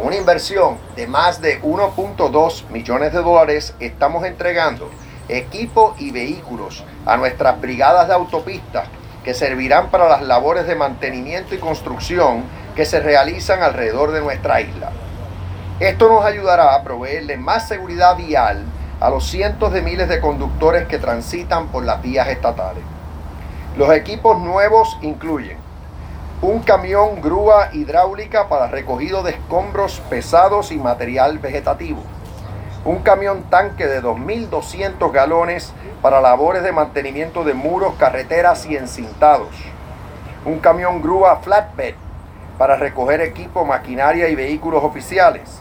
Con una inversión de más de 1.2 millones de dólares, estamos entregando equipo y vehículos a nuestras brigadas de autopistas que servirán para las labores de mantenimiento y construcción que se realizan alrededor de nuestra isla. Esto nos ayudará a proveerle más seguridad vial a los cientos de miles de conductores que transitan por las vías estatales. Los equipos nuevos incluyen un camión grúa hidráulica para recogido de escombros pesados y material vegetativo, un camión tanque de 2.200 galones para labores de mantenimiento de muros, carreteras y encintados, un camión grúa flatbed para recoger equipo, maquinaria y vehículos oficiales,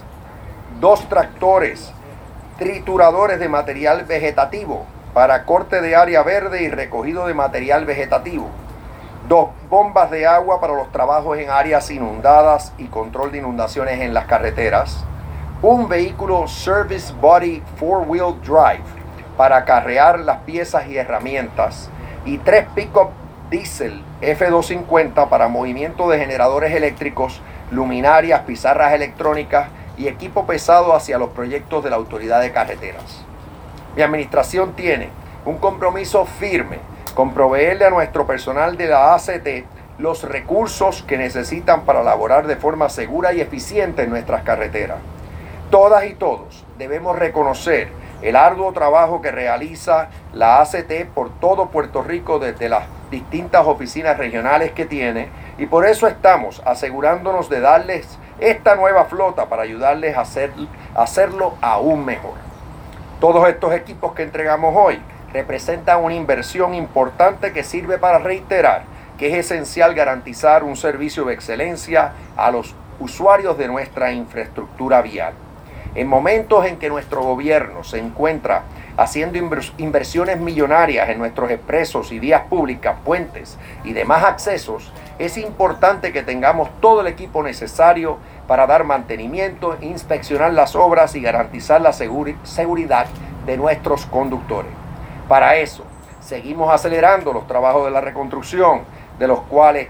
2 tractores trituradores de material vegetativo para corte de área verde y recogido de material vegetativo, 2 bombas de agua para los trabajos en áreas inundadas y control de inundaciones en las carreteras, un vehículo Service Body 4-Wheel Drive para acarrear las piezas y herramientas y 3 pick-up diesel F250 para movimiento de generadores eléctricos, luminarias, pizarras electrónicas y equipo pesado hacia los proyectos de la Autoridad de Carreteras. Mi administración tiene un compromiso firme con proveerle a nuestro personal de la ACT los recursos que necesitan para laborar de forma segura y eficiente en nuestras carreteras. Todas y todos debemos reconocer el arduo trabajo que realiza la ACT por todo Puerto Rico desde las distintas oficinas regionales que tiene, y por eso estamos asegurándonos de darles esta nueva flota para ayudarles a hacerlo aún mejor. Todos estos equipos que entregamos hoy representan una inversión importante que sirve para reiterar que es esencial garantizar un servicio de excelencia a los usuarios de nuestra infraestructura vial. En momentos en que nuestro gobierno se encuentra haciendo inversiones millonarias en nuestros expresos y vías públicas, puentes y demás accesos, es importante que tengamos todo el equipo necesario para dar mantenimiento, inspeccionar las obras y garantizar la seguridad de nuestros conductores. Para eso, seguimos acelerando los trabajos de la reconstrucción, de las cuales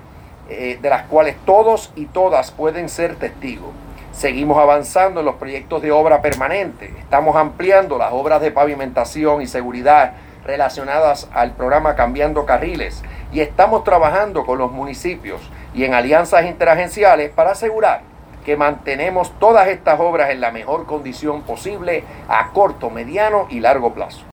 todos y todas pueden ser testigos. Seguimos avanzando en los proyectos de obra permanente. Estamos ampliando las obras de pavimentación y seguridad relacionadas al programa Cambiando Carriles, y estamos trabajando con los municipios y en alianzas interagenciales para asegurar que mantenemos todas estas obras en la mejor condición posible a corto, mediano y largo plazo.